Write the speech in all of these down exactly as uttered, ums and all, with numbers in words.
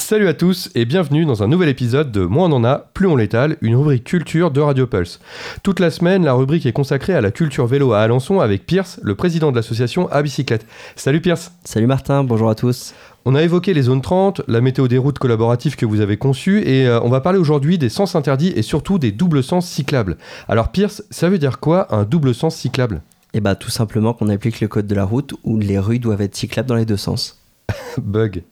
Salut à tous et bienvenue dans un nouvel épisode de Moins on en a, plus on l'étale, une rubrique culture de Radio Pulse. Toute la semaine, la rubrique est consacrée à la culture vélo à Alençon avec Pierce, le président de l'association À Bicyclette. Salut Pierce. Salut Martin, bonjour à tous. On a évoqué les zones trente, la météo des routes collaboratives que vous avez conçues et euh, on va parler aujourd'hui des sens interdits et surtout des doubles sens cyclables. Alors Pierce, ça veut dire quoi un double sens cyclable ? Eh bah tout simplement qu'on applique le code de la route où les rues doivent être cyclables dans les deux sens. Bug.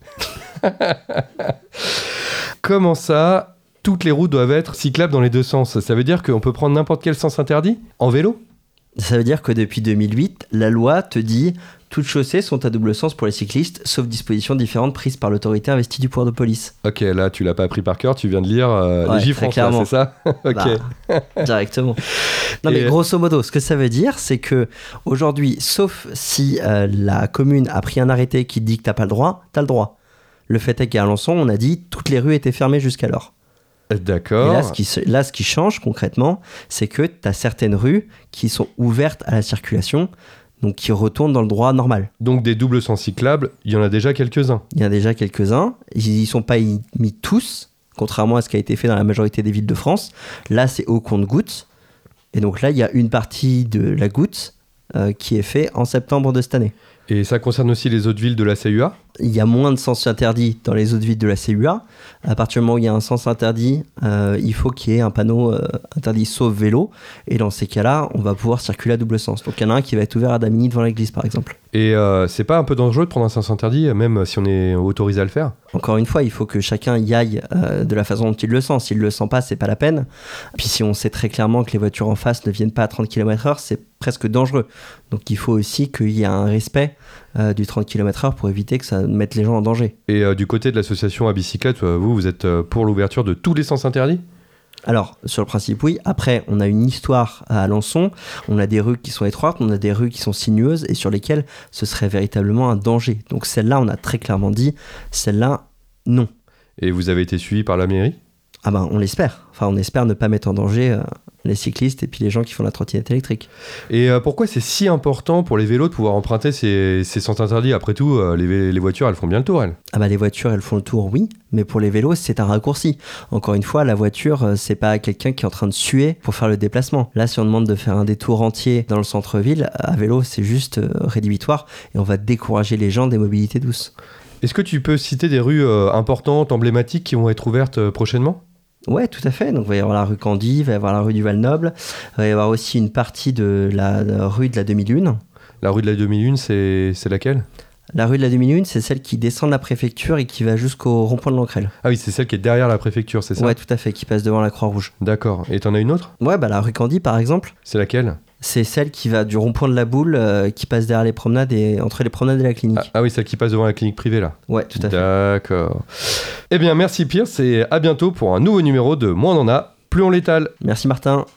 Comment ça, toutes les routes doivent être cyclables dans les deux sens ? Ça veut dire qu'on peut prendre n'importe quel sens interdit en vélo ? Ça veut dire que depuis deux mille huit, la loi te dit toutes chaussées sont à double sens pour les cyclistes, sauf dispositions différentes prises par l'autorité investie du pouvoir de police. Ok, là tu l'as pas appris par cœur, tu viens de lire euh, ouais, les J-France, là, c'est ça ? Ok. Bah, directement. Non mais Et... grosso modo, ce que ça veut dire, c'est que aujourd'hui, sauf si euh, la commune a pris un arrêté qui dit que t'as pas le droit, t'as le droit. Le fait est qu'à Alençon, on a dit toutes les rues étaient fermées jusqu'alors. D'accord. Et là ce, qui, là, ce qui change concrètement, c'est que tu as certaines rues qui sont ouvertes à la circulation, donc qui retournent dans le droit normal. Donc des doubles sens cyclables, il y en a déjà quelques-uns. Il y en a déjà quelques-uns. Ils n'y sont pas mis tous, contrairement à ce qui a été fait dans la majorité des villes de France. Là, c'est au compte-gouttes. Et donc là, il y a une partie de la goutte euh, qui est faite en septembre de cette année. Et ça concerne aussi les autres villes de la C U A ? Il y a moins de sens interdits dans les autres villes de la C U A. À partir du moment où il y a un sens interdit, euh, il faut qu'il y ait un panneau euh, interdit sauf vélo. Et dans ces cas-là, on va pouvoir circuler à double sens. Donc il y en a un qui va être ouvert à Damigny devant l'église, par exemple. Et euh, c'est pas un peu dangereux de prendre un sens interdit, même si on est autorisé à le faire ? Encore une fois, il faut que chacun y aille euh, de la façon dont il le sent. S'il le sent pas, c'est pas la peine. Puis si on sait très clairement que les voitures en face ne viennent pas à trente kilomètres heure, c'est presque dangereux. Donc il faut aussi qu'il y ait un respect euh, du trente kilomètres heure pour éviter que ça mette les gens en danger. Et euh, du côté de l'association À Bicyclette, vous, vous êtes euh, pour l'ouverture de tous les sens interdits ? Alors, sur le principe, oui. Après, on a une histoire à Alençon. On a des rues qui sont étroites, on a des rues qui sont sinueuses et sur lesquelles ce serait véritablement un danger. Donc celle-là, on a très clairement dit, celle-là, non. Et vous avez été suivi par la mairie ? Ah ben, on l'espère. Enfin, on espère ne pas mettre en danger euh, les cyclistes et puis les gens qui font la trottinette électrique. Et euh, pourquoi c'est si important pour les vélos de pouvoir emprunter ces, ces sens interdits ? Après tout, euh, les, les voitures, elles font bien le tour, elles. Ah bah les voitures, elles font le tour, oui, mais pour les vélos, c'est un raccourci. Encore une fois, la voiture, euh, c'est pas quelqu'un qui est en train de suer pour faire le déplacement. Là, si on demande de faire un détour entier dans le centre-ville, à vélo, c'est juste euh, rédhibitoire et on va décourager les gens des mobilités douces. Est-ce que tu peux citer des rues euh, importantes, emblématiques qui vont être ouvertes euh, prochainement ? Ouais, tout à fait. Donc, il va y avoir la rue Candy, il va y avoir la rue du Val-Noble, il va y avoir aussi une partie de la, de la rue de la Demi-Lune. La rue de la Demi-Lune, c'est, c'est laquelle ? La rue de la Demi-Lune, c'est celle qui descend de la préfecture et qui va jusqu'au rond-point de l'Ancrelle. Ah oui, c'est celle qui est derrière la préfecture, c'est ça ? Ouais, tout à fait, qui passe devant la Croix-Rouge. D'accord. Et t'en as une autre ? Ouais, bah la rue Candy, par exemple. C'est laquelle ? C'est celle qui va du rond-point de la Boule, euh, qui passe derrière les promenades et entre les promenades et la clinique. Ah, ah oui, celle qui passe devant la clinique privée, là. Ouais, tout à fait. D'accord. Eh bien, merci Pierce et à bientôt pour un nouveau numéro de Moins on en a, plus on l'étale. Merci Martin.